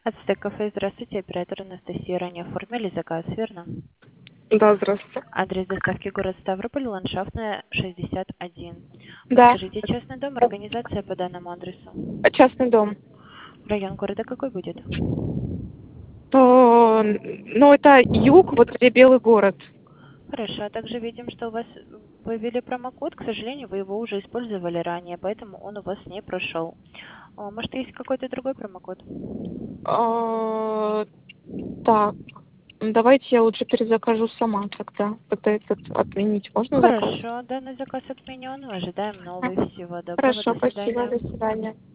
Ацтек кафе, здравствуйте, оператор Анастасия. Ранее оформили заказ, верно? Да, здравствуйте. Адрес доставки город Ставрополь, Ландшафтная, 61. Да, Подскажите, частный дом, организация по данному адресу? частный дом. Район города какой будет? Ну, это юг, вот где Белый город. Хорошо, а также видим, что у вас вы ввели промокод, к сожалению, вы его уже использовали ранее, поэтому он у вас не прошел. Может, есть какой-то другой промокод? А, Так, давайте я лучше перезакажу сама тогда. Это этот отменить можно заказ? Хорошо, данный заказ отменен, ожидаем новый. Всего доброго, Хорошо, до спасибо, свидания. до свидания.